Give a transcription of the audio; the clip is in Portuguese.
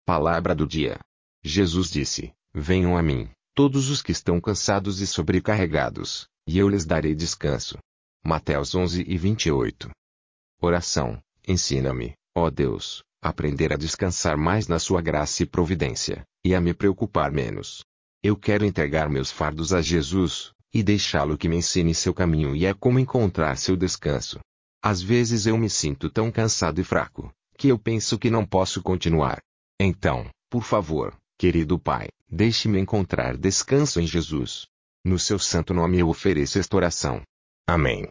Palavra do dia. Jesus disse: Venham a mim, todos os que estão cansados e sobrecarregados, e eu lhes darei descanso. Mateus 11:28. Oração. Ensina-me, ó Deus, a aprender a descansar mais na sua graça e providência, e a me preocupar menos. Eu quero entregar meus fardos a Jesus, e deixá-lo que me ensine seu caminho e como encontrar seu descanso. Às vezes eu me sinto tão cansado e fraco, que eu penso que não posso continuar. Então, por favor, querido Pai, deixe-me encontrar descanso em Jesus. No seu santo nome eu ofereço esta oração. Amém.